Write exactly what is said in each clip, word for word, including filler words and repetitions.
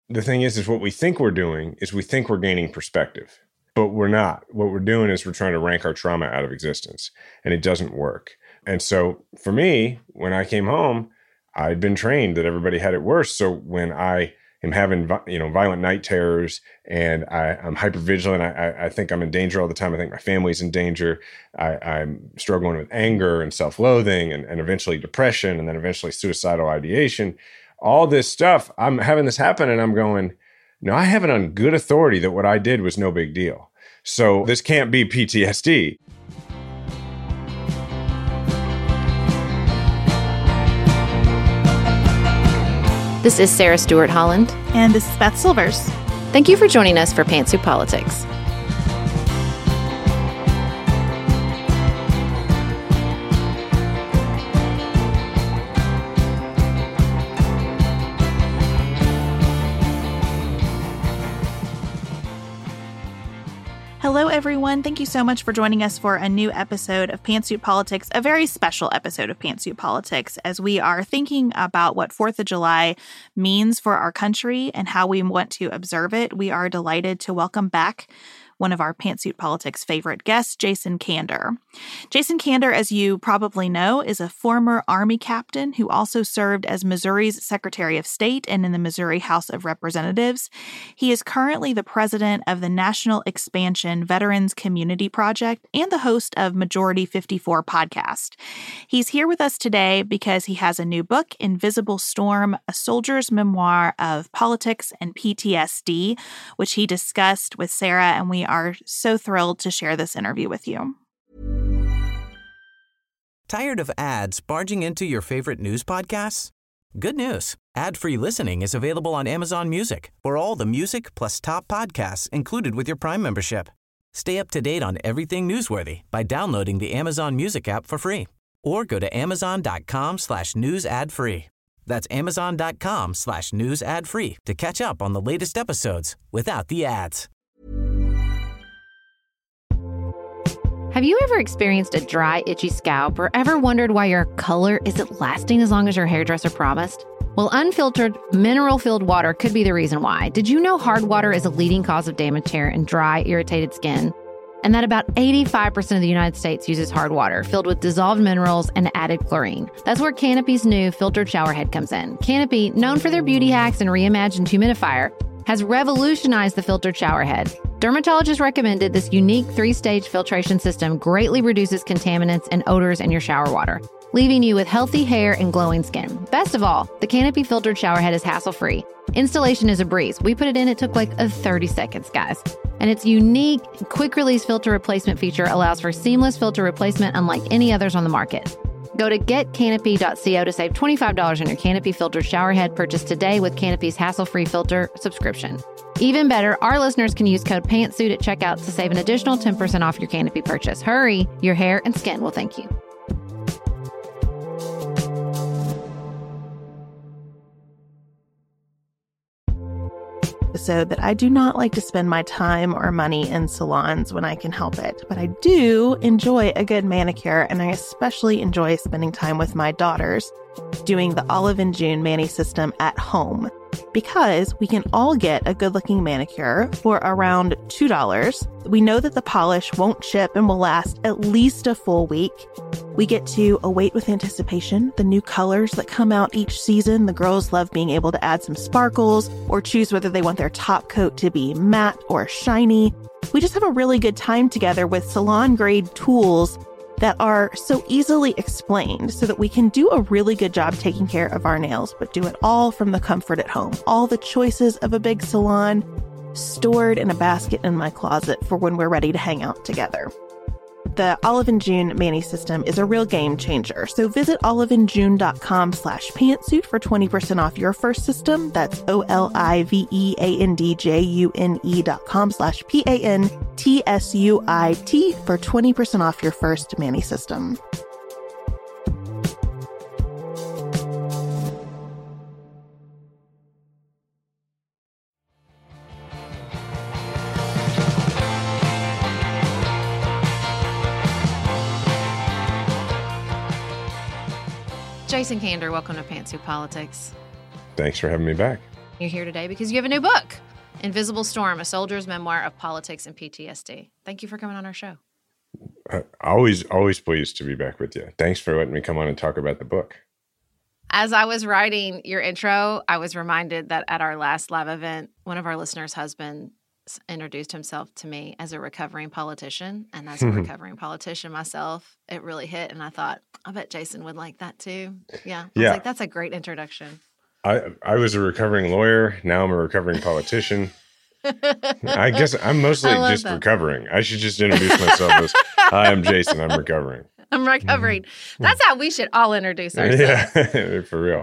the thing is, is what we think we're doing is we think we're gaining perspective, but we're not. What we're doing is we're trying to rank our trauma out of existence, and it doesn't work. And so for me, when I came home, I'd been trained that everybody had it worse. So when I am having, you know, violent night terrors and I, I'm hypervigilant, I, I think I'm in danger all the time. I think my family's in danger. I, I'm struggling with anger and self-loathing and, and eventually depression and then eventually suicidal ideation. All this stuff, I'm having this happen and I'm going, no, I have it on good authority that what I did was no big deal. So this can't be P T S D. This is Sarah Stewart Holland. And this is Beth Silvers. Thank you for joining us for Pantsuit Politics. Hello, everyone. Thank you so much for joining us for a new episode of Pantsuit Politics, a very special episode of Pantsuit Politics, as we are thinking about what fourth of July means for our country and how we want to observe it. We are delighted to welcome back one of our Pantsuit Politics favorite guests, Jason Kander. Jason Kander, as you probably know, is a former Army captain who also served as Missouri's Secretary of State and in the Missouri House of Representatives. He is currently the president of the National Expansion Veterans Community Project and the host of Majority fifty-four podcast. He's here with us today because he has a new book, Invisible Storm, A Soldier's Memoir of Politics and P T S D, which he discussed with Sarah, and we are so thrilled to share this interview with you. Tired of ads barging into your favorite news podcasts? Good news. Ad-free listening is available on Amazon Music for all the music plus top podcasts included with your Prime membership. Stay up to date on everything newsworthy by downloading the Amazon Music app for free or go to amazon.com slash news ad free. That's amazon.com slash news ad free to catch up on the latest episodes without the ads. Have you ever experienced a dry, itchy scalp or ever wondered why your color isn't lasting as long as your hairdresser promised? Well, unfiltered, mineral-filled water could be the reason why. Did you know hard water is a leading cause of damaged hair and dry, irritated skin? And that about eighty-five percent of the United States uses hard water filled with dissolved minerals and added chlorine. That's where Canopy's new filtered shower head comes in. Canopy, known for their beauty hacks and reimagined humidifier, has revolutionized the filtered shower head. Dermatologists recommended this unique three-stage filtration system greatly reduces contaminants and odors in your shower water, leaving you with healthy hair and glowing skin. Best of all, the Canopy filtered shower head is hassle-free. Installation is a breeze. We put it in, it took like a thirty seconds, guys. And its unique quick-release filter replacement feature allows for seamless filter replacement unlike any others on the market. Go to get canopy dot co to save twenty-five dollars on your Canopy filtered shower head purchase today with Canopy's hassle-free filter subscription. Even better, our listeners can use code PANTSUIT at checkout to save an additional ten percent off your Canopy purchase. Hurry, your hair and skin will thank you. Episode that I do not like to spend my time or money in salons when I can help it, but I do enjoy a good manicure, and I especially enjoy spending time with my daughters doing the Olive and June Mani system at home, because we can all get a good-looking manicure for around two dollars. We know that the polish won't chip and will last at least a full week. We get to await with anticipation the new colors that come out each season. The girls love being able to add some sparkles or choose whether they want their top coat to be matte or shiny. We just have a really good time together with salon-grade tools that are so easily explained so that we can do a really good job taking care of our nails, but do it all from the comfort at home. All the choices of a big salon stored in a basket in my closet for when we're ready to hang out together. The Olive and June Mani system is a real game changer. So visit oliveandjune.com slash pantsuit for twenty percent off your first system. That's O-L-I-V-E-A-N-D-J-U-N-E dot com slash P-A-N-T-S-U-I-T for twenty percent off your first Mani system. Jason Kander, welcome to Pantsuit Politics. Thanks for having me back. You're here today because you have a new book, Invisible Storm, A Soldier's Memoir of Politics and P T S D. Thank you for coming on our show. Uh, always, always pleased to be back with you. Thanks for letting me come on and talk about the book. As I was writing your intro, I was reminded that at our last live event, one of our listeners' husbands introduced himself to me as a recovering politician. And as a recovering politician myself, it really hit. And I thought, I bet Jason would like that too. Yeah. I yeah. was like, that's a great introduction. I, I was a recovering lawyer. Now I'm a recovering politician. I guess I'm mostly just that. recovering. I should just introduce myself as, hi, I'm Jason. I'm recovering. I'm recovering. That's how we should all introduce ourselves. Yeah, for real.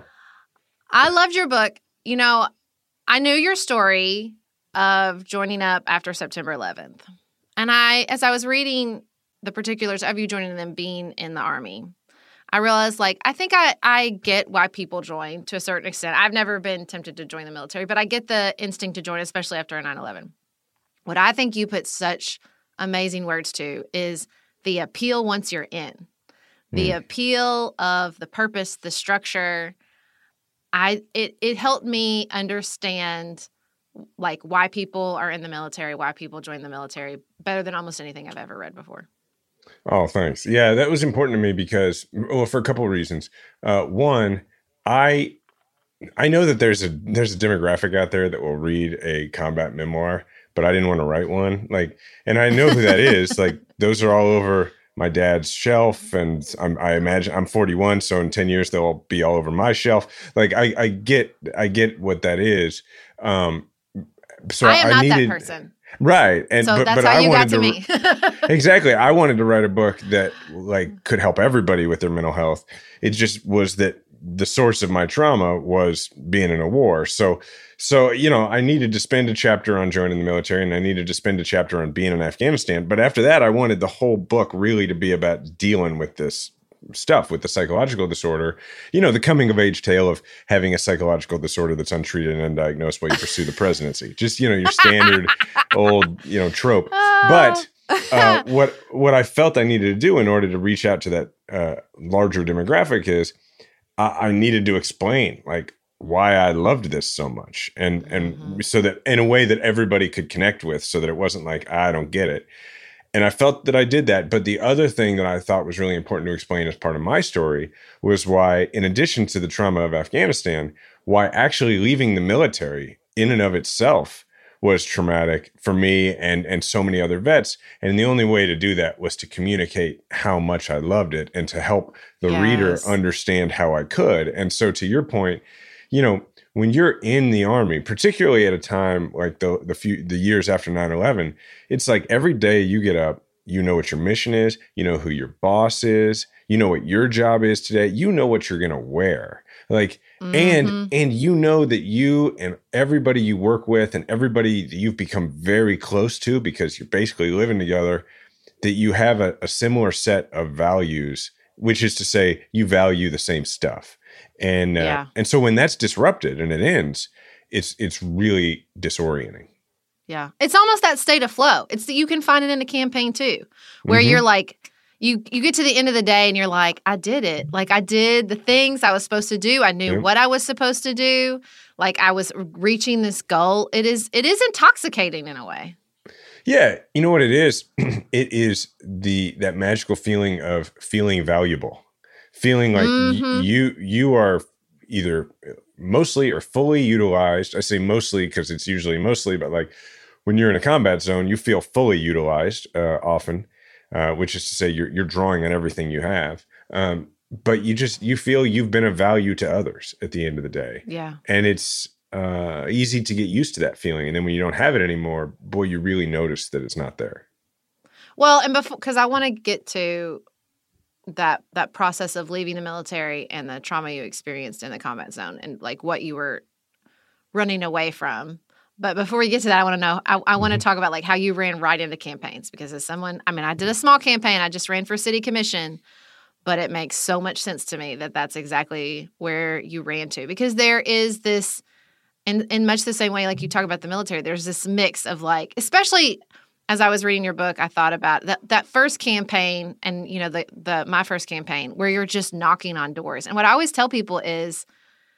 I loved your book. You know, I knew your story of joining up after September eleventh. And I, as I was reading the particulars of you joining them being in the Army, I realized, like, I think I, I get why people join to a certain extent. I've never been tempted to join the military, but I get the instinct to join, especially after a nine eleven. What I think you put such amazing words to is the appeal once you're in. The mm. appeal of the purpose, the structure. I it it helped me understand, like, why people are in the military, why people join the military better than almost anything I've ever read before. Oh, thanks. Yeah, that was important to me because, well, for a couple of reasons. Uh, one, I I know that there's a there's a demographic out there that will read a combat memoir, but I didn't want to write one. Like, and I know who that is. Like, those are all over my dad's shelf, and I'm, I imagine I'm forty-one, so in ten years they'll be all over my shelf. Like, I, I get I get what that is. Um, so I am I not needed, that person. Right. And so but, that's but how I you got wanted to, to me. Exactly. I wanted to write a book that, like, could help everybody with their mental health. It just was that the source of my trauma was being in a war. So so you know, I needed to spend a chapter on joining the military, and I needed to spend a chapter on being in Afghanistan. But after that, I wanted the whole book really to be about dealing with this stuff, with the psychological disorder, you know, the coming of age tale of having a psychological disorder that's untreated and undiagnosed while you pursue the presidency. Just, you know, your standard old, you know, trope. But uh, what what I felt I needed to do in order to reach out to that uh, larger demographic is I, I needed to explain, like, why I loved this so much, and and mm-hmm. so that in a way that everybody could connect with, so that it wasn't like, I don't get it. And I felt that I did that. But the other thing that I thought was really important to explain as part of my story was why, in addition to the trauma of Afghanistan, why actually leaving the military in and of itself was traumatic for me and, and so many other vets. And the only way to do that was to communicate how much I loved it and to help the yes. reader understand how I could. And so, to your point, you know, when you're in the Army, particularly at a time like the the few the years after nine eleven, it's like every day you get up, you know what your mission is, you know who your boss is, you know what your job is today, you know what you're gonna wear. Like, mm-hmm. and and you know that you and everybody you work with and everybody that you've become very close to because you're basically living together, that you have a, a similar set of values, which is to say you value the same stuff. And uh, yeah. and so when that's disrupted and it ends, it's it's really disorienting. Yeah. It's almost that state of flow. It's that you can find it in a campaign too, where mm-hmm. you're like, you you get to the end of the day and you're like, I did it. Like, I did the things I was supposed to do. I knew yep. what I was supposed to do. Like, I was reaching this goal. It is it is intoxicating in a way. Yeah. You know what it is? It is the that magical feeling of feeling valuable. Feeling like mm-hmm. y- you you are either mostly or fully utilized. I say mostly because it's usually mostly, but like when you're in a combat zone, you feel fully utilized uh, often, uh, which is to say you're you're drawing on everything you have. Um, but you just you feel you've been of value to others at the end of the day. Yeah, and it's uh, easy to get used to that feeling, and then when you don't have it anymore, boy, you really notice that it's not there. Well, and before, because I want to get to that that process of leaving the military and the trauma you experienced in the combat zone and like what you were running away from. But before we get to that, I want to know, I, I want to talk about like how you ran right into campaigns, because as someone, I mean, I did a small campaign. I just ran for city commission, but it makes so much sense to me that that's exactly where you ran to, because there is this, in, in much the same way, like you talk about the military, there's this mix of like, especially as I was reading your book, I thought about that that first campaign and, you know, the the my first campaign where you're just knocking on doors. And what I always tell people is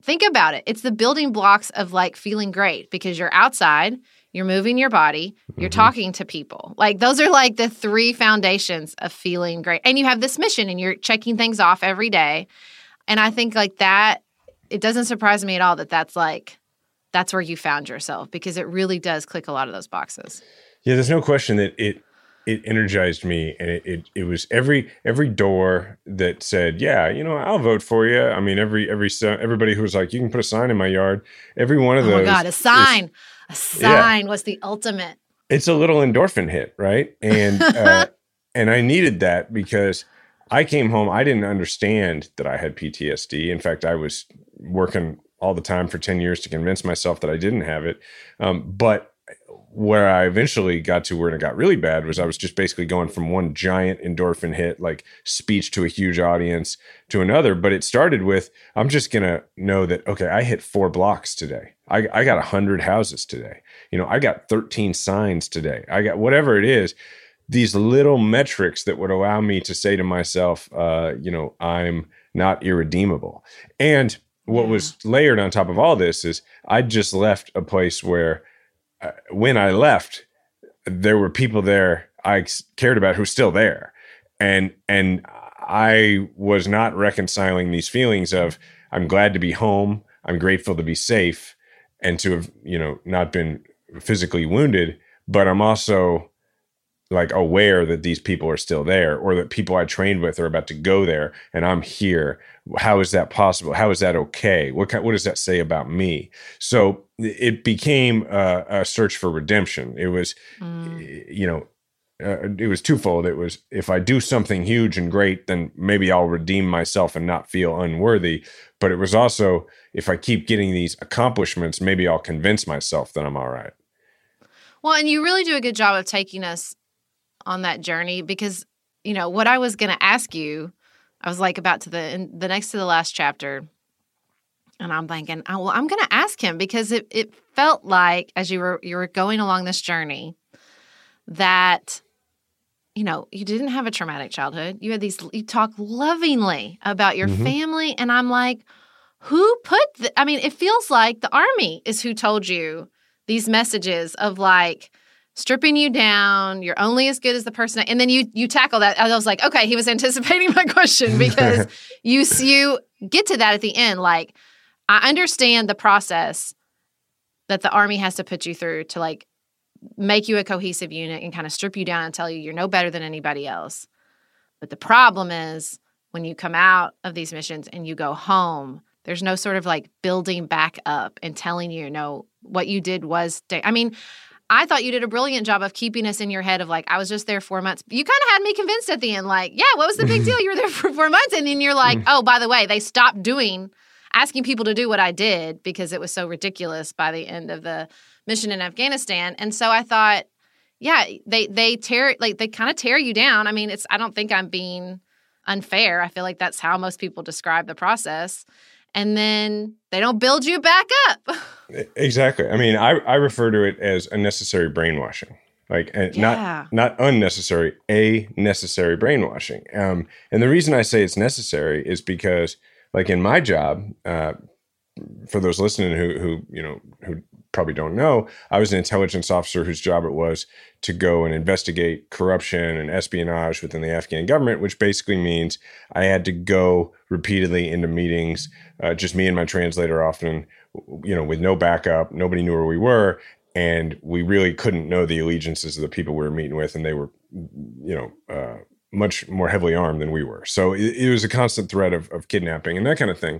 think about it. It's the building blocks of like feeling great because you're outside, you're moving your body, you're mm-hmm. talking to people. Like those are like the three foundations of feeling great. And you have this mission and you're checking things off every day. And I think like that, it doesn't surprise me at all that that's like, that's where you found yourself because it really does click a lot of those boxes. Yeah, there's no question that it it energized me, and it, it it was every every door that said, yeah, you know, I'll vote for you. I mean, every every everybody who was like, you can put a sign in my yard. Every one of oh those. Oh my God, a sign, is, a sign yeah. was the ultimate. It's a little endorphin hit, right? And uh, and I needed that because I came home. I didn't understand that I had P T S D. In fact, I was working all the time for ten years to convince myself that I didn't have it. Um, but where I eventually got to where it got really bad was I was just basically going from one giant endorphin hit, like speech to a huge audience, to another. But it started with, I'm just going to know that, okay, I hit four blocks today. I, I got one hundred houses today. You know, I got thirteen signs today. I got whatever it is, these little metrics that would allow me to say to myself, uh, you know, I'm not irredeemable. And what was layered on top of all this is I just left a place where uh, when I left, there were people there I cared about who's still there. And, and I was not reconciling these feelings of, I'm glad to be home. I'm grateful to be safe and to have, you know, not been physically wounded, but I'm also like aware that these people are still there, or that people I trained with are about to go there and I'm here. How is that possible? How is that okay? What kind, what does that say about me? So it became a, a search for redemption. It was, mm. you know, uh, it was twofold. It was, if I do something huge and great, then maybe I'll redeem myself and not feel unworthy. But it was also, if I keep getting these accomplishments, maybe I'll convince myself that I'm all right. Well, and you really do a good job of taking us on that journey because, you know, what I was going to ask you, I was like about to the in, the next to the last chapter, and I'm thinking, oh, well, I'm going to ask him because it it felt like as you were you were going along this journey that, you know, you didn't have a traumatic childhood. You had these, you talk lovingly about your mm-hmm. family, and I'm like, who put? The, I mean, it feels like the Army is who told you these messages of like, stripping you down, you're only as good as the person. And then you you tackle that. I was like, okay, he was anticipating my question because you you get to that at the end. Like, I understand the process that the Army has to put you through to like make you a cohesive unit and kind of strip you down and tell you you're no better than anybody else. But the problem is when you come out of these missions and you go home, there's no sort of like building back up and telling you, no, what you did was, da- I mean, I thought you did a brilliant job of keeping us in your head of like, I was just there four months. You kind of had me convinced at the end, like, yeah, what was the big deal? You were there for four months. And then you're like, oh, by the way, they stopped doing, asking people to do what I did because it was so ridiculous by the end of the mission in Afghanistan. And so I thought, yeah, they, they tear, like they kind of tear you down. I mean, it's, I don't think I'm being unfair. I feel like that's how most people describe the process. And then they don't build you back up. Exactly. I mean, I, I refer to it as unnecessary brainwashing, like yeah. not not unnecessary, a necessary brainwashing. Um, and the reason I say it's necessary is because, like in my job, uh, for those listening who who you know who probably don't know, I was an intelligence officer whose job it was to go and investigate corruption and espionage within the Afghan government, which basically means I had to go repeatedly into meetings, uh, just me and my translator often, you know, with no backup. Nobody knew where we were. And we really couldn't know the allegiances of the people we were meeting with. And they were, you know, uh, much more heavily armed than we were. So it, it was a constant threat of, of kidnapping and that kind of thing.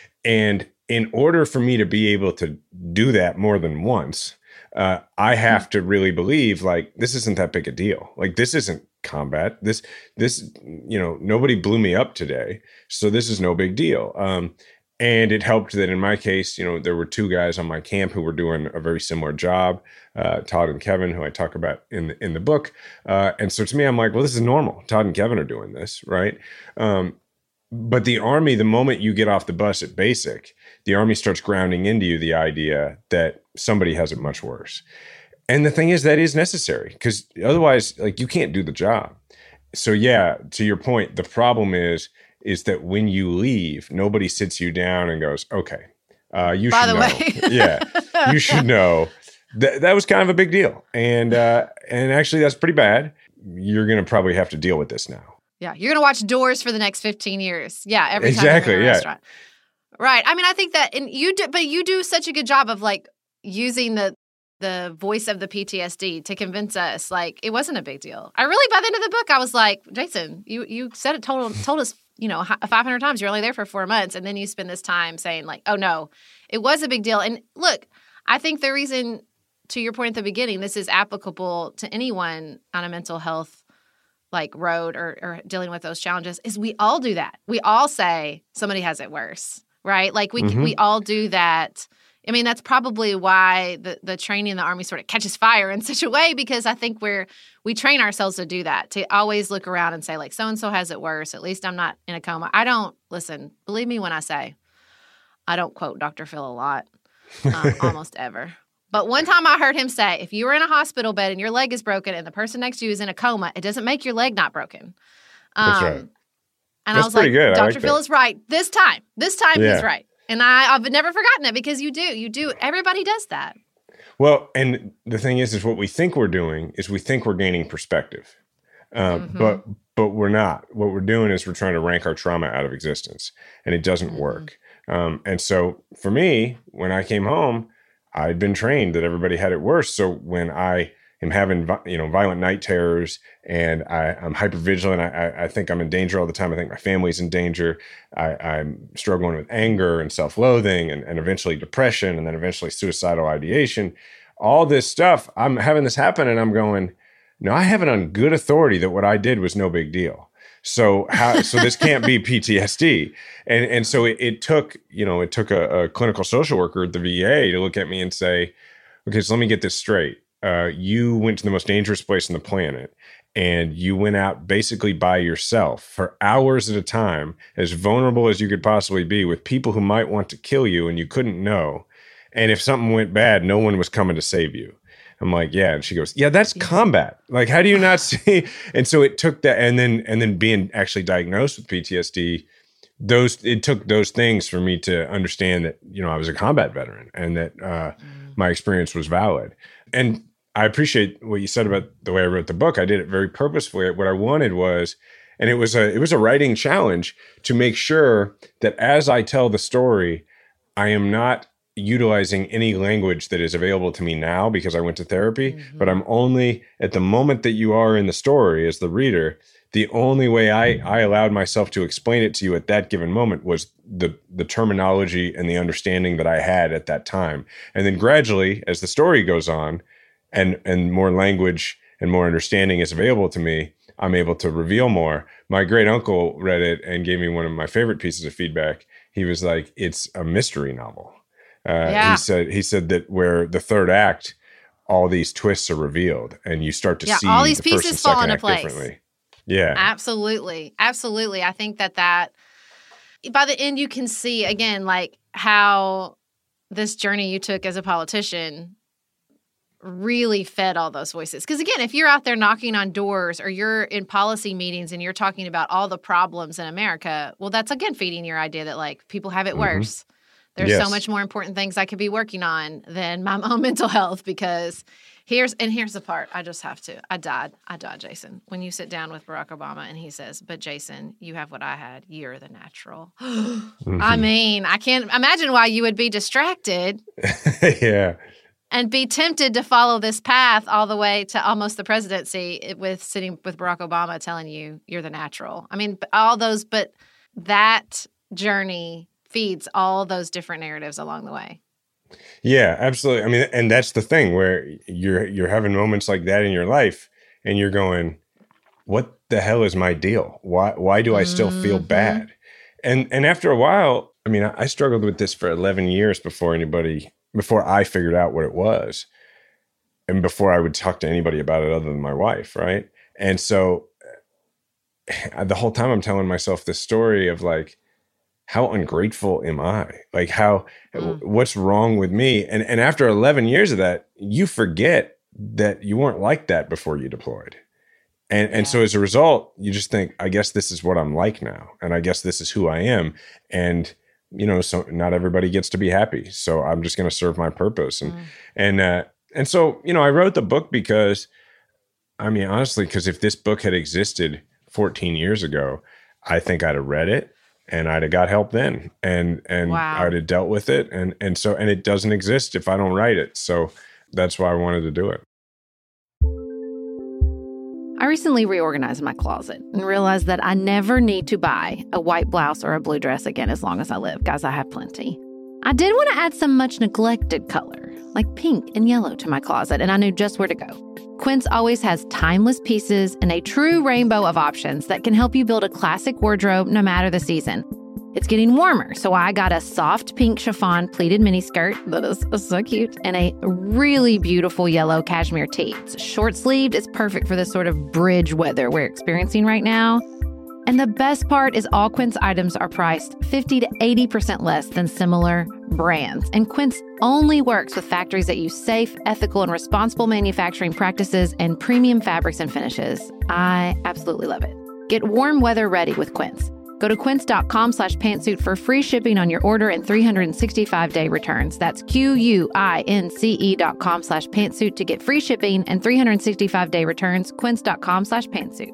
And in order for me to be able to do that more than once, uh, I have to really believe like, this isn't that big a deal. Like, this isn't combat. This, this, you know, nobody blew me up today. So this is no big deal. Um, and it helped that in my case, you know, there were two guys on my camp who were doing a very similar job, uh, Todd and Kevin, who I talk about in the, in the book. Uh, and so to me, I'm like, well, this is normal. Todd and Kevin are doing this, right? Um, But the Army, the moment you get off the bus at basic, the Army starts grounding into you the idea that somebody has it much worse. And the thing is, that is necessary because otherwise, like, you can't do the job. So yeah, to your point, the problem is, is that when you leave, nobody sits you down and goes, okay, Uh, you By should the know. way. Yeah, you should know that that was kind of a big deal. And, uh, and actually that's pretty bad. You're going to probably have to deal with this now. Yeah, you're gonna watch Doors for the next fifteen years. Yeah, every time Exactly, you're in a yeah. restaurant. Right. I mean, I think that, and you do, but you do such a good job of like using the the voice of the P T S D to convince us like it wasn't a big deal. I really, by the end of the book, I was like, Jason, you you said it told told us, you know, five hundred times you're only there for four months, and then you spend this time saying like, oh no, it was a big deal. And look, I think the reason, to your point at the beginning, this is applicable to anyone on a mental health like road or, or dealing with those challenges is we all do that. We all say somebody has it worse, right? Like we Mm-hmm. we all do that. I mean, that's probably why the, the training in the Army sort of catches fire in such a way, because I think we're we train ourselves to do that, to always look around and say like, so-and-so has it worse. At least I'm not in a coma. I don't, listen, believe me when I say I don't quote Doctor Phil a lot, um, almost ever. But one time I heard him say, if you were in a hospital bed and your leg is broken and the person next to you is in a coma, it doesn't make your leg not broken. Um, That's right. And That's I was pretty like, good. I Doctor like Phil that. is right. This time. This time Yeah. he's right. And I, I've never forgotten it, because you do. You do. Everybody does that. Well, and the thing is, is what we think we're doing is we think we're gaining perspective, uh, Mhm. but but we're not. What we're doing is we're trying to rank our trauma out of existence, and it doesn't Mhm. work. Um, and so for me, when I came home, I'd been trained that everybody had it worse. So when I am having vi- you know violent night terrors and I, I'm hypervigilant, I, I, I think I'm in danger all the time. I think my family's in danger. I, I'm struggling with anger and self-loathing, and, and eventually depression, and then eventually suicidal ideation. All this stuff, I'm having this happen, and I'm going, no, I have it on good authority that what I did was no big deal. So how? So this can't be P T S D, and and so it, it took you know it took a, a clinical social worker at the V A to look at me and say, okay, so let me get this straight. Uh, you went to the most dangerous place on the planet, and you went out basically by yourself for hours at a time, as vulnerable as you could possibly be, with people who might want to kill you, and you couldn't know. And if something went bad, no one was coming to save you. I'm like, yeah. And she goes, yeah, that's combat. Like, how do you not see? And so it took that. And then, and then being actually diagnosed with P T S D, those, it took those things for me to understand that, you know, I was a combat veteran, and that uh, mm. my experience was valid. And I appreciate what you said about the way I wrote the book. I did it very purposefully. What I wanted was, and it was a, it was a writing challenge to make sure that as I tell the story, I am not utilizing any language that is available to me now because I went to therapy, mm-hmm. but I'm only at the moment that you are in the story as the reader, the only way I, I allowed myself to explain it to you at that given moment was the, the terminology and the understanding that I had at that time. And then gradually, as the story goes on and, and more language and more understanding is available to me, I'm able to reveal more. My great uncle read it and gave me one of my favorite pieces of feedback. He was like, it's a mystery novel. Uh, yeah. He said he said that where the third act, all these twists are revealed, and you start to yeah, see all these the pieces first and fall second into act place. differently. Yeah, absolutely, absolutely. I think that that by the end you can see again like how this journey you took as a politician really fed all those voices. Because again, if you're out there knocking on doors or you're in policy meetings and you're talking about all the problems in America, well, that's again feeding your idea that like people have it mm-hmm. worse. There's yes. so much more important things I could be working on than my own mental health, because here's, and here's the part I just have to, I died, I died, Jason. When you sit down with Barack Obama and he says, but Jason, you have what I had, you're the natural. mm-hmm. I mean, I can't imagine why you would be distracted. yeah. And be tempted to follow this path all the way to almost the presidency with sitting with Barack Obama telling you you're the natural. I mean, all those, but that journey feeds all those different narratives along the way. Yeah, absolutely. I mean, and that's the thing where you're you're having moments like that in your life, and you're going, "What the hell is my deal? Why why do I still mm-hmm. feel bad?" And and after a while, I mean, I, I struggled with this for eleven years before anybody before I figured out what it was, and before I would talk to anybody about it other than my wife, right? And so the whole time I'm telling myself this story of like, how ungrateful am I? Like how, mm. what's wrong with me? And and after eleven years of that, you forget that you weren't like that before you deployed. And yeah. and so as a result, you just think, I guess this is what I'm like now. And I guess this is who I am. And you know, so not everybody gets to be happy. So I'm just going to serve my purpose. And, mm. and, uh, and so, you know, I wrote the book because, I mean, honestly, because if this book had existed fourteen years ago, I think I'd have read it and I'd have got help then. And, and wow. I'd have dealt with it. And, and so, and it doesn't exist if I don't write it. So that's why I wanted to do it. I recently reorganized my closet and realized that I never need to buy a white blouse or a blue dress again as long as I live. Guys, I have plenty. I did want to add some much neglected color, like pink and yellow, to my closet, and I knew just where to go. Quince always has timeless pieces and a true rainbow of options that can help you build a classic wardrobe no matter the season. It's getting warmer, so I got a soft pink chiffon pleated miniskirt that is so cute, and a really beautiful yellow cashmere tee. It's short-sleeved. It's perfect for this sort of bridge weather we're experiencing right now. And the best part is all Quince items are priced fifty to eighty percent less than similar brands. And Quince only works with factories that use safe, ethical, and responsible manufacturing practices and premium fabrics and finishes. I absolutely love it. Get warm weather ready with Quince. Go to quince.com slash pantsuit for free shipping on your order and three hundred sixty-five day returns. That's Q-U-I-N-C-E dot com slash pantsuit to get free shipping and three hundred sixty-five day returns. Quince.com slash pantsuit.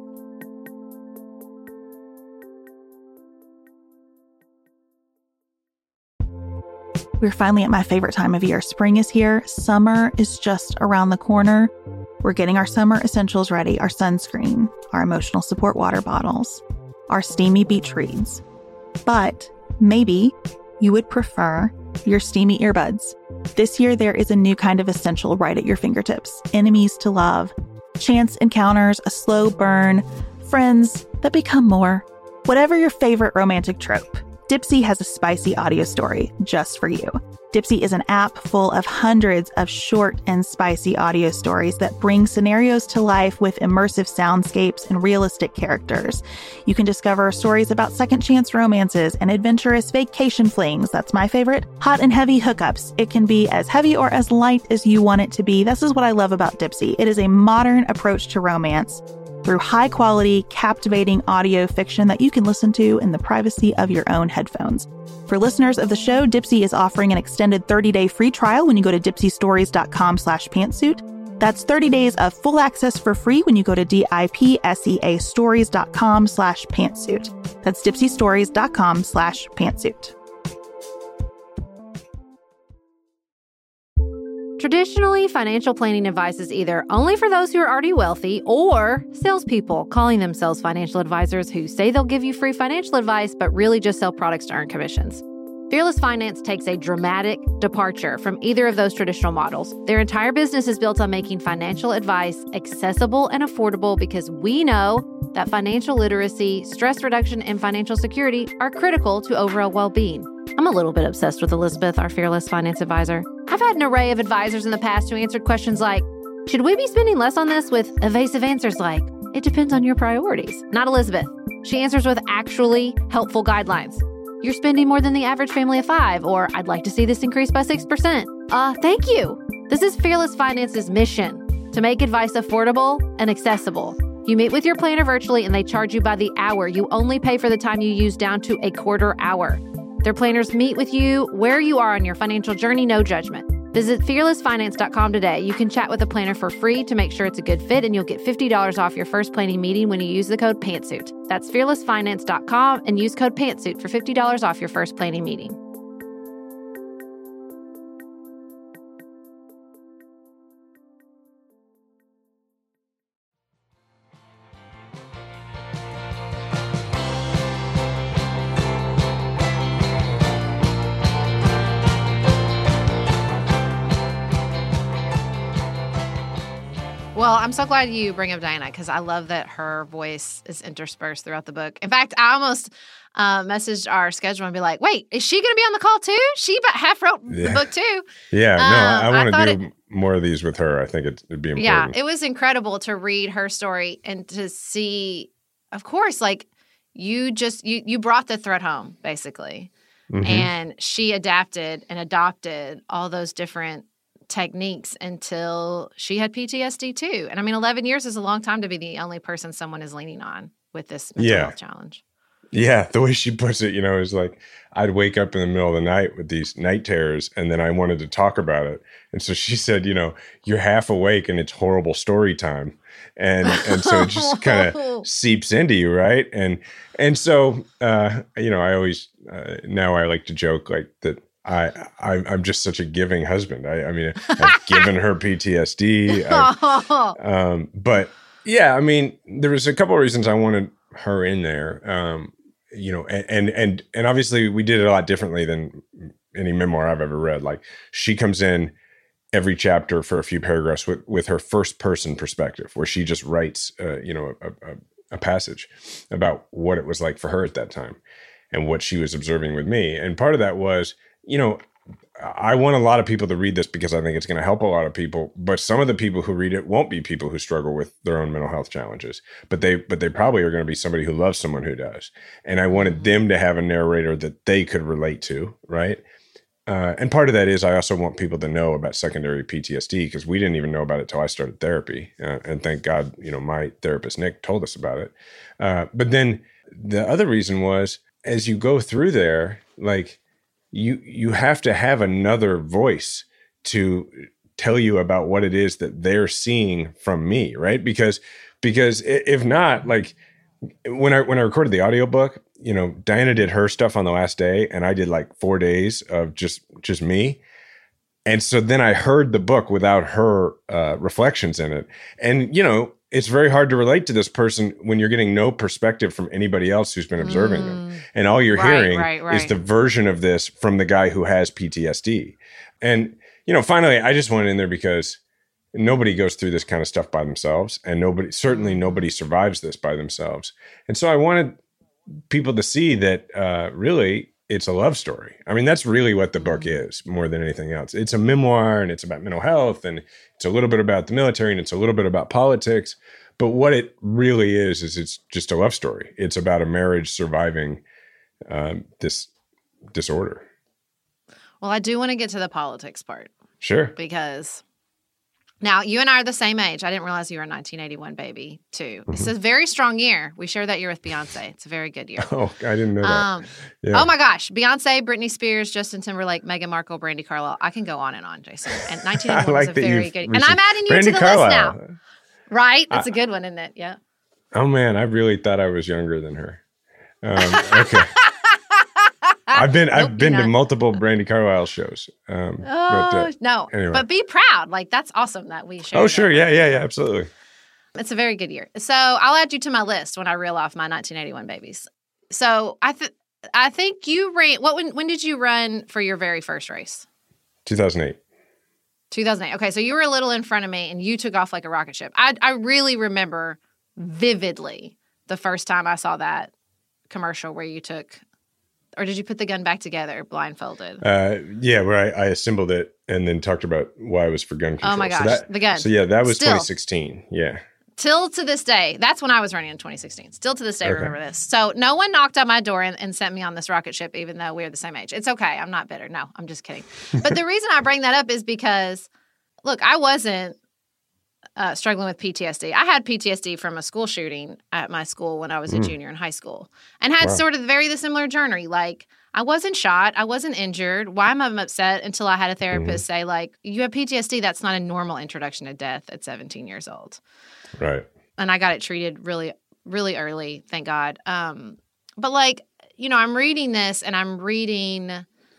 We're finally at my favorite time of year. Spring is here. Summer is just around the corner. We're getting our summer essentials ready. Our sunscreen, our emotional support water bottles, our steamy beach reads. But maybe you would prefer your steamy earbuds. This year, there is a new kind of essential right at your fingertips. Enemies to love, chance encounters, a slow burn, friends that become more. Whatever your favorite romantic trope, Dipsea has a spicy audio story just for you. Dipsea is an app full of hundreds of short and spicy audio stories that bring scenarios to life with immersive soundscapes and realistic characters. You can discover stories about second chance romances and adventurous vacation flings. That's my favorite. Hot and heavy hookups. It can be as heavy or as light as you want it to be. This is what I love about Dipsea. It is a modern approach to romance through high-quality, captivating audio fiction that you can listen to in the privacy of your own headphones. For listeners of the show, Dipsea is offering an extended thirty day free trial when you go to dipseastories.com slash pantsuit. That's thirty days of full access for free when you go to D-I-P-S-E-A stories.com slash pantsuit. That's dipseastories.com slash pantsuit. Traditionally, financial planning advice is either only for those who are already wealthy or salespeople calling themselves financial advisors who say they'll give you free financial advice but really just sell products to earn commissions. Fearless Finance takes a dramatic departure from either of those traditional models. Their entire business is built on making financial advice accessible and affordable because we know that financial literacy, stress reduction, and financial security are critical to overall well-being. I'm a little bit obsessed with Elizabeth, our Fearless Finance advisor. I've had an array of advisors in the past who answered questions like, should we be spending less on this, with evasive answers like, it depends on your priorities. Not Elizabeth. She answers with actually helpful guidelines. You're spending more than the average family of five, or I'd like to see this increase by six percent. Uh, thank you. This is Fearless Finance's mission, to make advice affordable and accessible. You meet with your planner virtually and they charge you by the hour. You only pay for the time you use down to a quarter hour. Their planners meet with you where you are on your financial journey, no judgment. Visit fearless finance dot com today. You can chat with a planner for free to make sure it's a good fit, and you'll get fifty dollars off your first planning meeting when you use the code PANTSUIT. That's fearless finance dot com and use code PANTSUIT for fifty dollars off your first planning meeting. Well, I'm so glad you bring up Diana because I love that her voice is interspersed throughout the book. In fact, I almost uh, messaged our schedule and be like, wait, is she going to be on the call too? She about half wrote yeah. the book too. Yeah, um, no, I, I want to do it, more of these with her. I think it, it'd be important. Yeah, it was incredible to read her story and to see, of course, like you just, you, you brought the thread home, basically. Mm-hmm. And she adapted and adopted all those different techniques until she had P T S D too. And I mean, eleven years is a long time to be the only person someone is leaning on with this mental yeah. health challenge. Yeah, the way she puts it, you know, is like I'd wake up in the middle of the night with these night terrors, and then I wanted to talk about it. And so she said, you know, you're half awake and it's horrible story time. And and so it just kind of seeps into you, right? And and so uh, you know, I always uh, now I like to joke like that. I, I I'm just such a giving husband. I, I mean, I've given her P T S D. Um, but yeah, I mean, there was a couple of reasons I wanted her in there. Um, you know, and, and and and obviously we did it a lot differently than any memoir I've ever read. Like she comes in every chapter for a few paragraphs with, with her first person perspective, where she just writes, uh, you know, a, a, a passage about what it was like for her at that time and what she was observing with me. And part of that was, you know, I want a lot of people to read this because I think it's going to help a lot of people. But some of the people who read it won't be people who struggle with their own mental health challenges. But they but they probably are going to be somebody who loves someone who does. And I wanted them to have a narrator that they could relate to, right? Uh, and part of that is I also want people to know about secondary P T S D because we didn't even know about it till I started therapy. Uh, and thank God, you know, my therapist, Nick, told us about it. Uh, but then the other reason was as you go through there, like, you you have to have another voice to tell you about what it is that they're seeing from me, right? Because because if not, like when I when I recorded the audiobook, you know, Diana did her stuff on the last day and I did like four days of just just me. And so then I heard the book without her uh, reflections in it. And, you know, it's very hard to relate to this person when you're getting no perspective from anybody else who's been observing mm. them. And all you're right, hearing right, right. is the version of this from the guy who has P T S D. And, you know, finally, I just went in there because nobody goes through this kind of stuff by themselves. And nobody, certainly nobody survives this by themselves. And so I wanted people to see that uh, really it's a love story. I mean, that's really what the book is more than anything else. It's a memoir and it's about mental health and it's a little bit about the military and it's a little bit about politics. But what it really is, is it's just a love story. It's about a marriage surviving um, this disorder. Well, I do want to get to the politics part. Sure. Because now you and I are the same age. I didn't realize you were a nineteen eighty-one baby too. Mm-hmm. It's a very strong year. We share that year with Beyonce. It's a very good year. Oh, I didn't know that. Um, yeah. Oh my gosh. Beyonce, Britney Spears, Justin Timberlake, Meghan Markle, Brandy Carlisle. I can go on and on, Jason. And nineteen eighty-one like is a very good year. And I'm adding you Brandy to the Carlisle. List now. Right? That's I, a good one, isn't it? Yeah. Oh man, I really thought I was younger than her. Um, okay. I've been nope, I've been to multiple Brandy Carlisle shows. Um, oh but, uh, no, anyway. But be proud. Like that's awesome that we share. Oh sure, yeah, yeah, yeah, absolutely. It's a very good year. So I'll add you to my list when I reel off my nineteen eighty-one babies. So I th- I think you ran. What when when did you run for your very first race? two thousand eight. two thousand eight. Okay, so you were a little in front of me, and you took off like a rocket ship. I I really remember vividly the first time I saw that commercial where you took. Or did you put the gun back together blindfolded? Uh, yeah, where I, I assembled it and then talked about why it was for gun control. Oh my gosh, so that, the gun. So yeah, that was Still, twenty sixteen. Yeah. Till to this day, that's when I was running in twenty sixteen. Still to this day, okay. Remember this. So no one knocked on my door and, and sent me on this rocket ship, even though we're the same age. It's okay. I'm not bitter. No, I'm just kidding. But the reason I bring that up is because, look, I wasn't uh, struggling with P T S D. I had P T S D from a school shooting at my school when I was a mm. junior in high school and had wow. sort of very the similar journey. Like, I wasn't shot. I wasn't injured. Why am I upset until I had a therapist mm-hmm. say, like, you have P T S D. That's not a normal introduction to death at seventeen years old. Right. And I got it treated really, really early, thank God. Um, but, like, you know, I'm reading this and I'm reading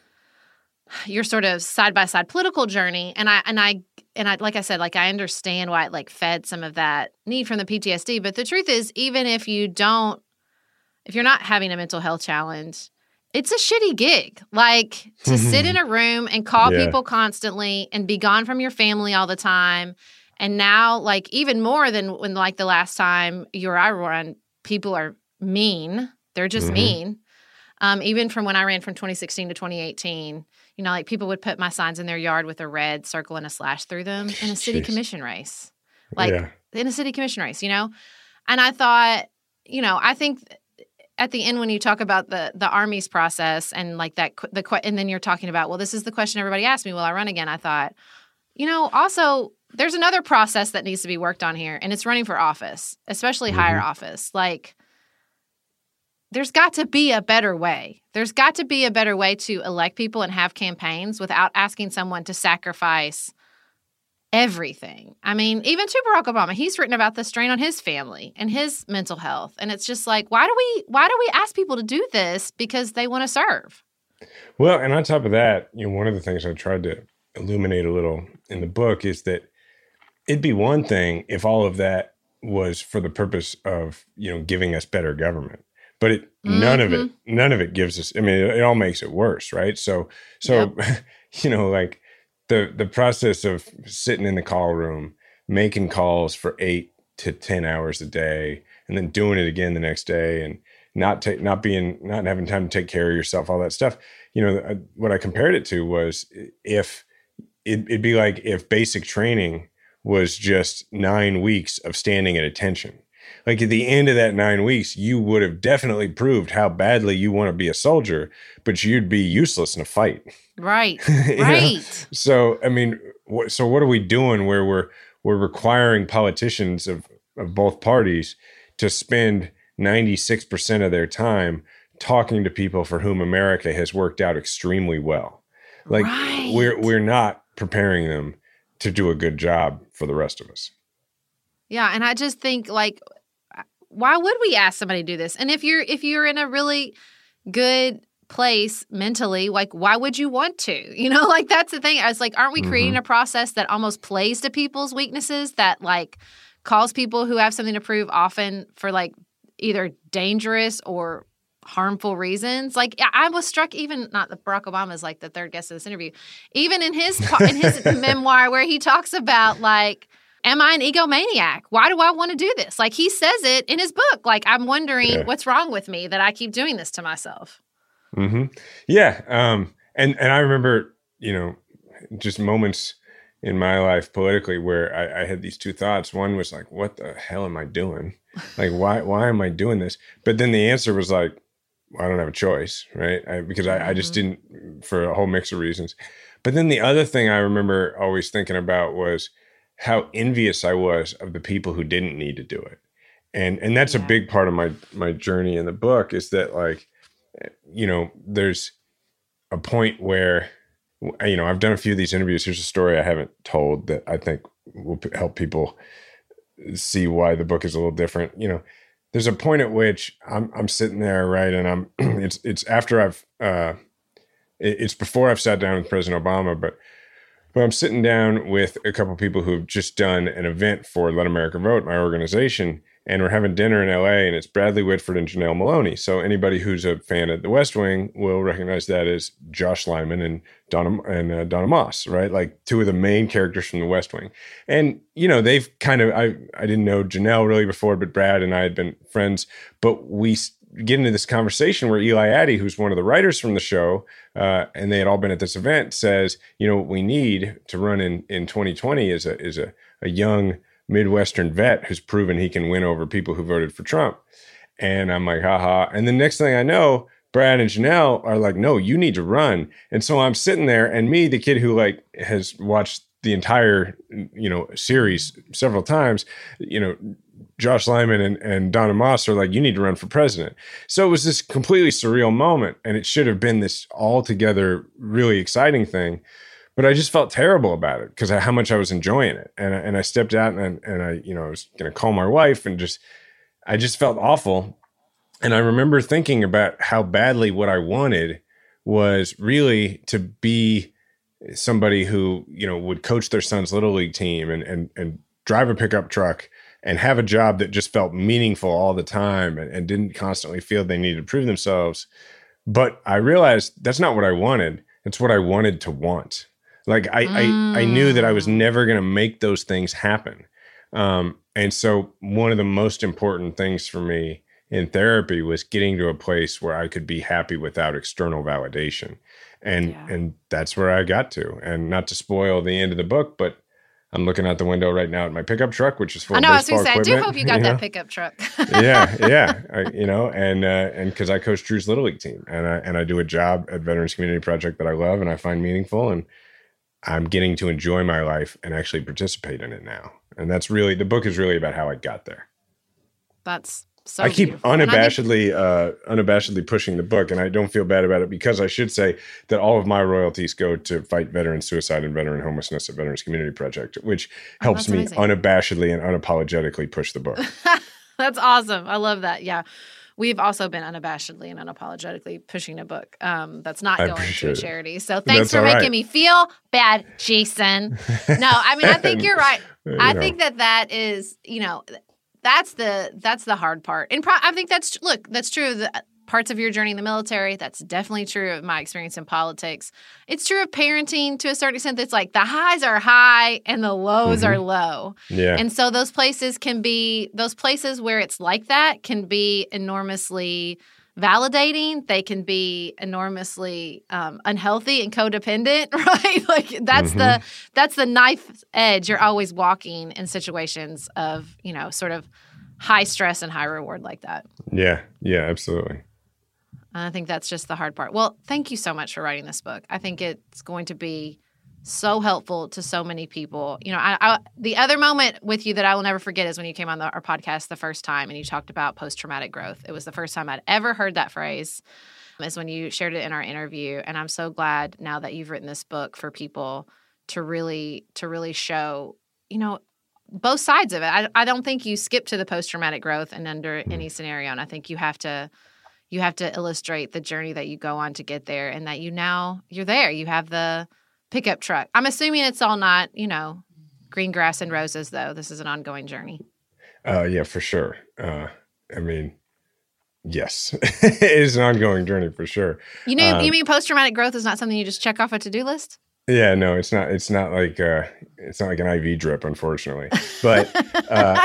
your sort of side-by-side political journey. And I, and I, and I, like I said, like, I understand why it, like, fed some of that need from the P T S D. But the truth is, even if you don't, if you're not having a mental health challenge, it's a shitty gig. Like, to sit in a room and call yeah. people constantly and be gone from your family all the time. And now, like, even more than when, like, the last time you or I ran, people are mean. They're just mm-hmm. mean. Um, even from when I ran from twenty sixteen to twenty eighteen, you know, like, people would put my signs in their yard with a red circle and a slash through them in a city Jeez. commission race. Like, yeah. in a city commission race, you know? And I thought, you know, I think th- at the end when you talk about the the Army's process and, like, that, the and then you're talking about, well, this is the question everybody asked me, will I run again? I thought, you know, also, there's another process that needs to be worked on here, and it's running for office, especially mm-hmm. higher office. Like, there's got to be a better way. There's got to be a better way to elect people and have campaigns without asking someone to sacrifice everything. I mean, even to Barack Obama, he's written about the strain on his family and his mental health. And it's just like, why do we why do we ask people to do this because they want to serve? Well, and on top of that, you know, one of the things I tried to illuminate a little in the book is that it'd be one thing if all of that was for the purpose of, you know, giving us better government. But it, mm-hmm. none of it, none of it gives us, I mean, it, it all makes it worse, right? So, so, yep. you know, like the, the process of sitting in the call room, making calls for eight to ten hours a day, and then doing it again the next day, and not take, not being, not having time to take care of yourself, all that stuff. You know, I, what I compared it to was if it, it'd be like if basic training was just nine weeks of standing at attention. Like at the end of that nine weeks, you would have definitely proved how badly you want to be a soldier, but you'd be useless in a fight. Right, right. know? So, I mean, wh- so what are we doing where we're we're requiring politicians of, of both parties to spend ninety-six percent of their time talking to people for whom America has worked out extremely well? Like right. we're we're not preparing them to do a good job for the rest of us. Yeah, and I just think like, why would we ask somebody to do this? And if you're if you're in a really good place mentally, like why would you want to? You know, like that's the thing. I was like, aren't we creating mm-hmm. a process that almost plays to people's weaknesses, that like calls people who have something to prove often for like either dangerous or harmful reasons? Like I was struck, even not that Barack Obama is like the third guest of this interview, even in his in his memoir where he talks about like, am I an egomaniac? Why do I want to do this? Like he says it in his book. Like I'm wondering yeah. what's wrong with me that I keep doing this to myself. Mm-hmm. Yeah. Um, and, and I remember, you know, just moments in my life politically where I, I had these two thoughts. One was like, what the hell am I doing? Like, why, why am I doing this? But then the answer was like, well, I don't have a choice, right? I, because I, mm-hmm. I just didn't, for a whole mix of reasons. But then the other thing I remember always thinking about was how envious I was of the people who didn't need to do it. And, and that's yeah. a big part of my, my journey in the book, is that like, you know, there's a point where, you know, I've done a few of these interviews. Here's a story I haven't told that I think will p- help people see why the book is a little different. You know, there's a point at which I'm I'm sitting there, right, and I'm it's it's after I've uh, it, it's before I've sat down with President Obama, but but I'm sitting down with a couple of people who've just done an event for Let America Vote, my organization. And we're having dinner in L A, and it's Bradley Whitford and Janelle Maloney. So anybody who's a fan of The West Wing will recognize that as Josh Lyman and Donna and uh, Donna Moss, right? Like two of the main characters from The West Wing. And you know, they've kind of I I didn't know Janelle really before, but Brad and I had been friends. But we get into this conversation where Eli Addy, who's one of the writers from the show, uh, and they had all been at this event, says, you know, what we need to run in in twenty twenty is a is a a young Midwestern vet who's proven he can win over people who voted for Trump. And I'm like, haha. And the next thing I know, Brad and Janelle are like, no, you need to run. And so I'm sitting there, and me, the kid who like has watched the entire, you know, series several times, you know, Josh Lyman and, and Donna Moss are like, you need to run for president. So it was this completely surreal moment, and it should have been this altogether really exciting thing. But I just felt terrible about it because how much I was enjoying it. And I, and I stepped out and, and I, you know, I was going to call my wife, and just, I just felt awful. And I remember thinking about how badly what I wanted was really to be somebody who, you know, would coach their son's little league team and, and, and drive a pickup truck and have a job that just felt meaningful all the time, and, and didn't constantly feel they needed to prove themselves. But I realized that's not what I wanted. It's what I wanted to want. Like I, mm. I, I knew that I was never going to make those things happen. Um, and so one of the most important things for me in therapy was getting to a place where I could be happy without external validation. And, yeah. and that's where I got to. And not to spoil the end of the book, but I'm looking out the window right now at my pickup truck, which is full I know, of baseball I was equipment. I do hope you got you that know? pickup truck. yeah, yeah, I, you know, and uh, and because I coach Drew's Little League team, and I and I do a job at Veterans Community Project that I love and I find meaningful, and I'm getting to enjoy my life and actually participate in it now. And that's really, the book is really about how I got there. That's So I keep beautiful. unabashedly, uh, unabashedly pushing the book, and I don't feel bad about it because I should say that all of my royalties go to fight veteran suicide and veteran homelessness at Veterans Community Project, which helps oh, me amazing. unabashedly and unapologetically push the book. That's awesome. I love that. Yeah. We've also been unabashedly and unapologetically pushing a book um, that's not going to a charity. So thanks that's for making right. me feel bad, Jason. No, I mean, I think you're right. I know. think that that is, you know, that's the that's the hard part. And pro- I think that's, look, that's true of the parts of your journey in the military. That's definitely true of my experience in politics. It's true of parenting to a certain extent. It's like the highs are high and the lows mm-hmm. are low. Yeah. And so those places can be, those places where it's like that can be enormously validating. They can be enormously um, unhealthy and codependent, right? Like that's mm-hmm. the, that's the knife edge you're always walking in situations of, you know, sort of high stress and high reward like that. Yeah. Yeah, absolutely. I think that's just the hard part. Well, thank you so much for writing this book. I think it's going to be so helpful to so many people. You know, I, I, the other moment with you that I will never forget is when you came on the, our podcast the first time and you talked about post-traumatic growth. It was the first time I'd ever heard that phrase, is when you shared it in our interview. And I'm so glad now that you've written this book for people to really, to really show, you know, both sides of it. I, I don't think you skip to the post-traumatic growth and under any scenario. And I think you have to, you have to illustrate the journey that you go on to get there and that you now, you're there. You have the pickup truck. I'm assuming it's all not, you know, green grass and roses, though. This is an ongoing journey. Uh, yeah, for sure. Uh, I mean, yes, it is an ongoing journey for sure. You know, um, you mean post-traumatic growth is not something you just check off a to-do list? Yeah, no, it's not. It's not like uh, it's not like an I V drip, unfortunately. But uh,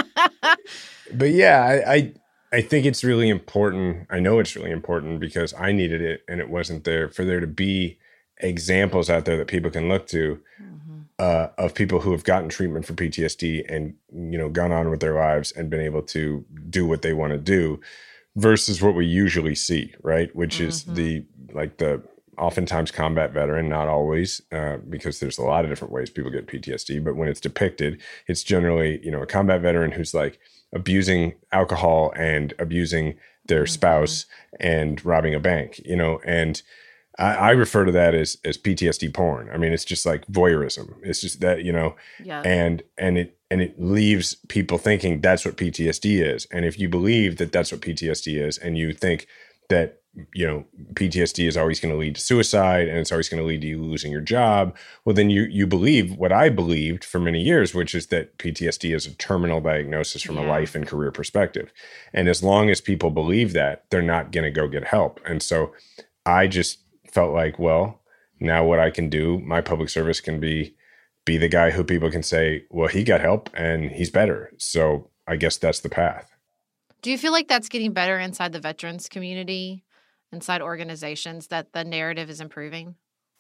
but yeah, I, I I think it's really important. I know it's really important because I needed it and it wasn't there, for there to be examples out there that people can look to mm-hmm. uh, of people who have gotten treatment for P T S D and, you know, gone on with their lives and been able to do what they want to do versus what we usually see, right? Which mm-hmm. is the, like the, oftentimes combat veteran, not always, uh, because there's a lot of different ways people get P T S D, but when it's depicted, it's generally, you know, a combat veteran who's like abusing alcohol and abusing their mm-hmm. spouse and robbing a bank, you know, and I, I refer to that as as P T S D porn. I mean, it's just like voyeurism. It's just that, you know, yeah. and and it and it leaves people thinking that's what P T S D is. And if you believe that that's what P T S D is, and you think that, you know, P T S D is always going to lead to suicide and it's always going to lead to you losing your job, well, then you you believe what I believed for many years, which is that P T S D is a terminal diagnosis from yeah. a life and career perspective. And as long as people believe that, they're not going to go get help. And so I just felt like, well, now what I can do, my public service can be be the guy who people can say, well, he got help and he's better. So I guess that's the path. Do you feel like that's getting better inside the veterans community, inside organizations, that the narrative is improving?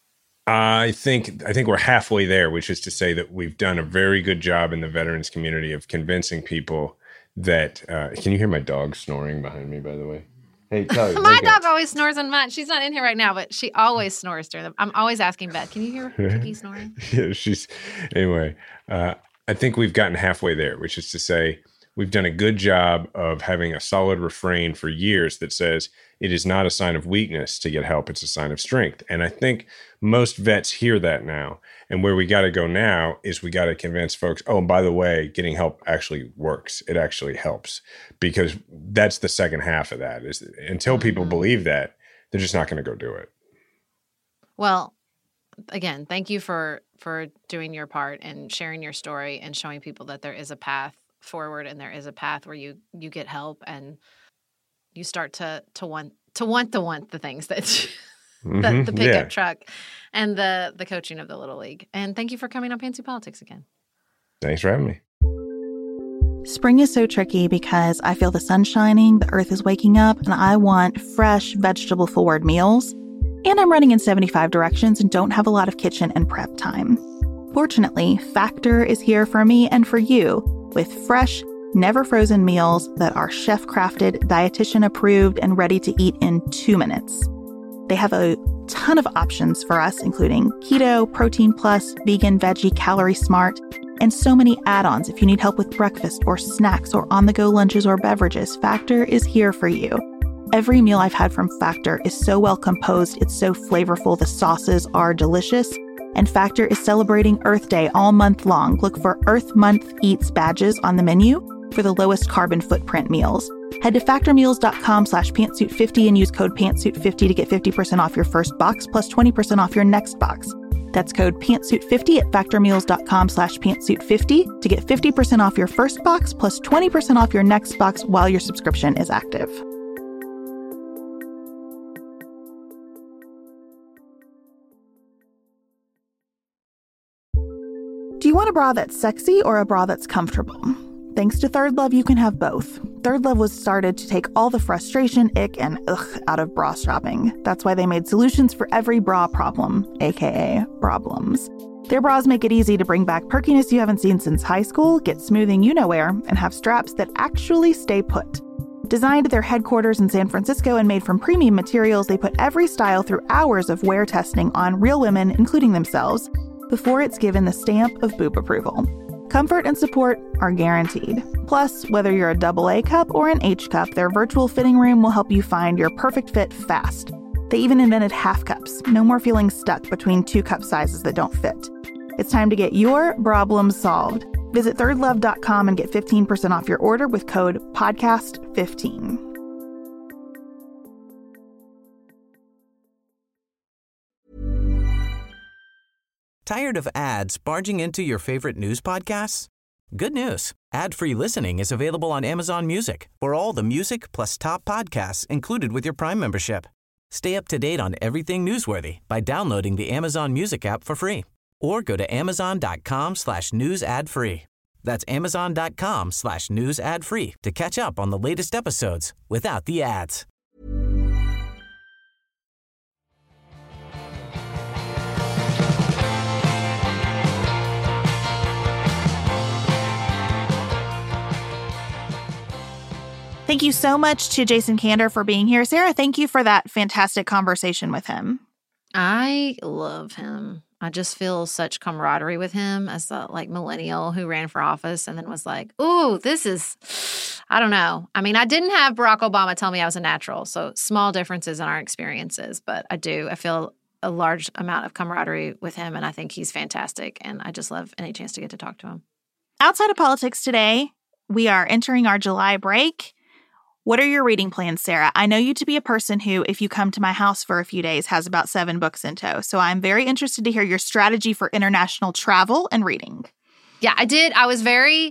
I think I think we're halfway there, which is to say that we've done a very good job in the veterans community of convincing people that, uh, can you hear my dog snoring behind me, by the way? Hey, Kelly, my dog it. always snores on mine. She's not in here right now, but she always snores during them. I'm always asking Beth, can you hear Kiki snoring? Yeah, she's, anyway, uh, I think we've gotten halfway there, which is to say, we've done a good job of having a solid refrain for years that says it is not a sign of weakness to get help. It's a sign of strength. And I think most vets hear that now. And where we got to go now is we got to convince folks, oh, and by the way, getting help actually works. It actually helps, because that's the second half of that is until people believe that, they're just not going to go do it. Well, again, thank you for, for doing your part and sharing your story and showing people that there is a path forward and there is a path where you you get help and you start to to want to want to want the things that mm-hmm. the, the pickup yeah. truck and the the coaching of the Little League. And thank you for coming on Pantsuit Politics again. Thanks for having me. Spring is so tricky because I feel the sun shining, the earth is waking up, and I want fresh vegetable forward meals. And I'm running in seventy-five directions and don't have a lot of kitchen and prep time. Fortunately, Factor is here for me and for you, with fresh, never frozen meals that are chef-crafted, dietitian-approved, and ready to eat in two minutes. They have a ton of options for us, including keto, protein plus, vegan, veggie, calorie smart, And so many add-ons if you need help with breakfast or snacks or on-the-go lunches or beverages. Factor is here for you. Every meal I've had from Factor is so well composed, it's so flavorful, the sauces are delicious. And Factor is celebrating Earth Day all month long. Look for Earth Month Eats badges on the menu for the lowest carbon footprint meals. Head to factormeals.com slash pantsuit50 and use code pantsuit fifty to get fifty percent off your first box plus twenty percent off your next box. That's code pantsuit fifty at factormeals.com slash pantsuit50 to get fifty percent off your first box plus twenty percent off your next box while your subscription is active. Do you want a bra that's sexy or a bra that's comfortable? Thanks to Third Love, you can have both. Third Love was started to take all the frustration, ick, and ugh out of bra shopping. That's why they made solutions for every bra problem, aka problems. Their bras make it easy to bring back perkiness you haven't seen since high school, get smoothing you-know-where, and have straps that actually stay put. Designed at their headquarters in San Francisco and made from premium materials, they put every style through hours of wear testing on real women, including themselves, before it's given the stamp of boob approval. Comfort and support are guaranteed. Plus, whether you're a double A cup or an H cup, their virtual fitting room will help you find your perfect fit fast. They even invented half cups. No more feeling stuck between two cup sizes that don't fit. It's time to get your problems solved. Visit third love dot com and get fifteen percent off your order with code podcast fifteen. Tired of ads barging into your favorite news podcasts? Good news. Ad-free listening is available on Amazon Music for all the music plus top podcasts included with your Prime membership. Stay up to date on everything newsworthy by downloading the Amazon Music app for free or go to amazon.com slash news ad free. That's amazon.com slash news ad free to catch up on the latest episodes without the ads. Thank you so much to Jason Kander for being here. Sarah, thank you for that fantastic conversation with him. I love him. I just feel such camaraderie with him as a like millennial who ran for office and then was like, ooh, this is, I don't know. I mean, I didn't have Barack Obama tell me I was a natural, so small differences in our experiences, but I do. I feel a large amount of camaraderie with him, and I think he's fantastic, and I just love any chance to get to talk to him. Outside of politics today, we are entering our July break. What are your reading plans, Sarah? I know you to be a person who, if you come to my house for a few days, has about seven books in tow. So I'm very interested to hear your strategy for international travel and reading. Yeah, I did. I was very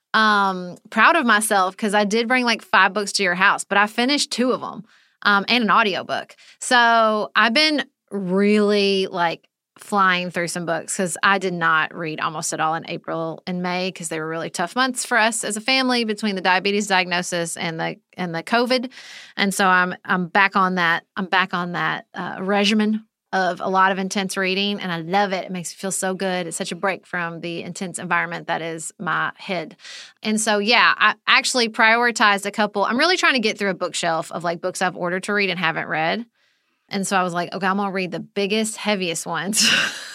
um, proud of myself because I did bring like five books to your house, but I finished two of them um, and an audiobook. So I've been really like flying through some books because I did not read almost at all in April and May because they were really tough months for us as a family between the diabetes diagnosis and the and the COVID. And so I'm I'm back on that. I'm back on that uh, regimen of a lot of intense reading, and I love it. It makes me feel so good. It's such a break from the intense environment that is my head. And so, yeah, I actually prioritized a couple. I'm really trying to get through a bookshelf of like books I've ordered to read and haven't read. And so I was like, okay, I'm going to read the biggest, heaviest ones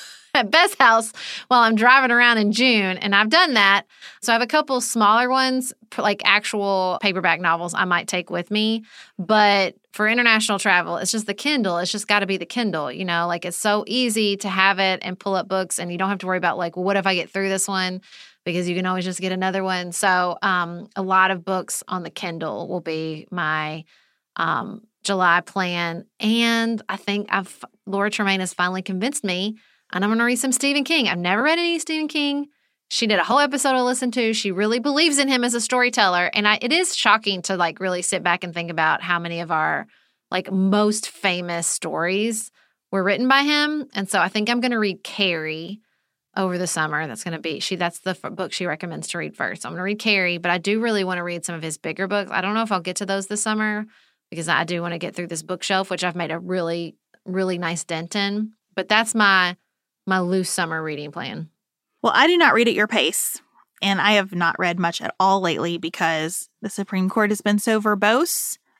at Best House while I'm driving around in June. And I've done that. So I have a couple smaller ones, like actual paperback novels I might take with me. But for international travel, it's just the Kindle. It's just got to be the Kindle. You know, like it's so easy to have it and pull up books. And you don't have to worry about like, well, what if I get through this one? Because you can always just get another one. So um, a lot of books on the Kindle will be my um July plan. And I think I've Laura Tremaine has finally convinced me, and I'm going to read some Stephen King. I've never read any Stephen King. She did a whole episode I listened to. She really believes in him as a storyteller. And I, it is shocking to like really sit back and think about how many of our like most famous stories were written by him. And so I think I'm going to read Carrie over the summer. That's going to be, she, that's the f- book she recommends to read first. So I'm going to read Carrie, but I do really want to read some of his bigger books. I don't know if I'll get to those this summer, because I do want to get through this bookshelf, which I've made a really, really nice dent in. But that's my my loose summer reading plan. Well, I do not read at your pace, and I have not read much at all lately because the Supreme Court has been so verbose.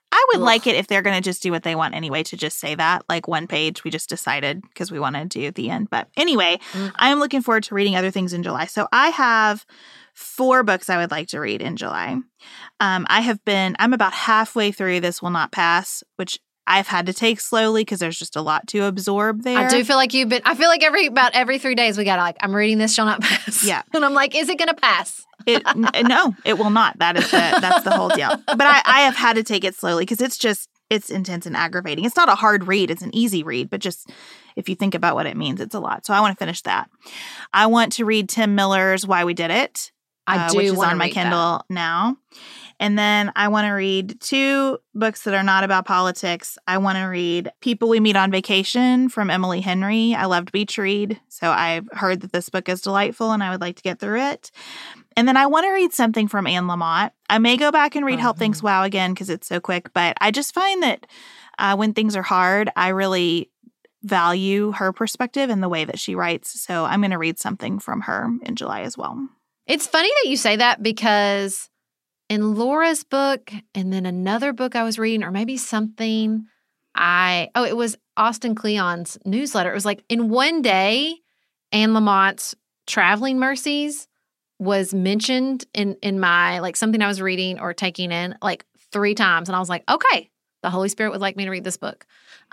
I would Ugh. like it if they're going to just do what they want anyway, to just say that, like one page, we just decided because we want to do at the end. But anyway, Mm. I am looking forward to reading other things in July. So I have four books I would like to read in July. Um, I have been, I'm about halfway through This Will Not Pass, which I've had to take slowly because there's just a lot to absorb there. I do feel like you've been, I feel like every, about every three days we got like, I'm reading This Shall Not Pass. Yeah. And I'm like, is it going to pass? It, n- no, it will not. That is the, that's the whole deal. But I, I have had to take it slowly because it's just, it's intense and aggravating. It's not a hard read. It's an easy read, but just if you think about what it means, it's a lot. So I want to finish that. I want to read Tim Miller's Why We Did It, I uh, do which is wanna on my read Kindle now. And then I want to read two books that are not about politics. I want to read People We Meet on Vacation from Emily Henry. I loved Beach Read, so I've heard that this book is delightful and I would like to get through it. And then I want to read something from Anne Lamott. I may go back and read Uh-huh. Help Things Wow again because it's so quick, but I just find that uh, when things are hard, I really value her perspective and the way that she writes. So I'm going to read something from her in July as well. It's funny that you say that because in Laura's book and then another book I was reading, or maybe something I, oh, it was Austin Kleon's newsletter. It was like in one day, Anne Lamott's Traveling Mercies was mentioned in, in my, like something I was reading or taking in like three times. And I was like, okay, the Holy Spirit would like me to read this book.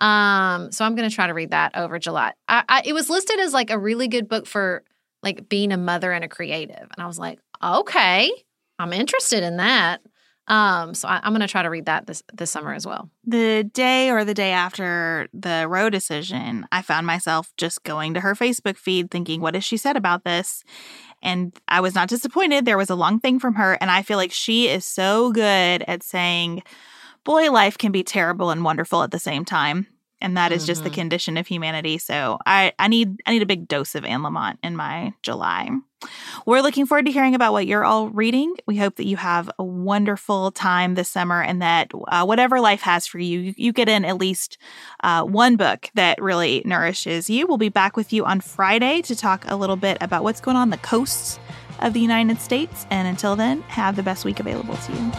Um, so I'm going to try to read that over July. I, I, it was listed as like a really good book for like being a mother and a creative. And I was like, okay, I'm interested in that. Um, so I, I'm going to try to read that this this summer as well. The day or the day after the Roe decision, I found myself just going to her Facebook feed thinking, what has she said about this? And I was not disappointed. There was a long thing from her. And I feel like she is so good at saying, boy, life can be terrible and wonderful at the same time. And that is mm-hmm. just the condition of humanity. So I, I need I need a big dose of Anne Lamott in my July. We're looking forward to hearing about what you're all reading. We hope that you have a wonderful time this summer and that uh, whatever life has for you, you, you get in at least uh, one book that really nourishes you. We'll be back with you on Friday to talk a little bit about what's going on the coasts of the United States. And until then, have the best week available to you.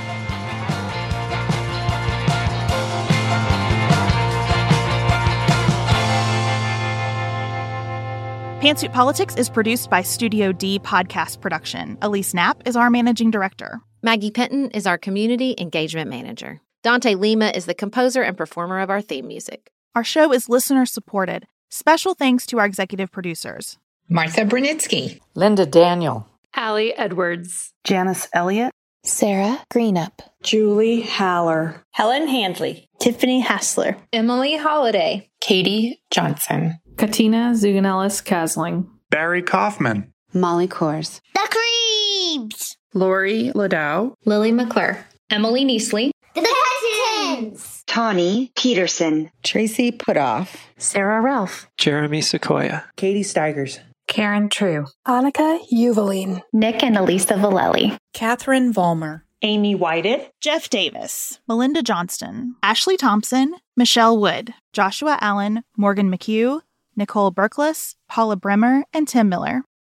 Pantsuit Politics is produced by Studio D Podcast Production. Elise Knapp is our managing director. Maggie Penton is our community engagement manager. Dante Lima is the composer and performer of our theme music. Our show is listener supported. Special thanks to our executive producers: Martha Brunitsky, Linda Daniel, Allie Edwards, Janice Elliott, Sarah Greenup, Julie Haller, Helen Handley, Tiffany Hassler, Emily Holiday, Katie Johnson, Katina Zuganellis Kasling, Barry Kaufman, Molly Kors, The Creeps, Lori Ladow, Lily McClure, Emily Neasley, The Pettons, Tawny Peterson, Tracy Putoff, Sarah Ralph, Jeremy Sequoia, Katie Steigers, Karen True, Annika Uvaline, Nick and Elisa Valelli, Catherine Vollmer, Amy Whited, Jeff Davis, Melinda Johnston, Ashley Thompson, Michelle Wood, Joshua Allen, Morgan McHugh, Nicole Berkless, Paula Bremer, and Tim Miller.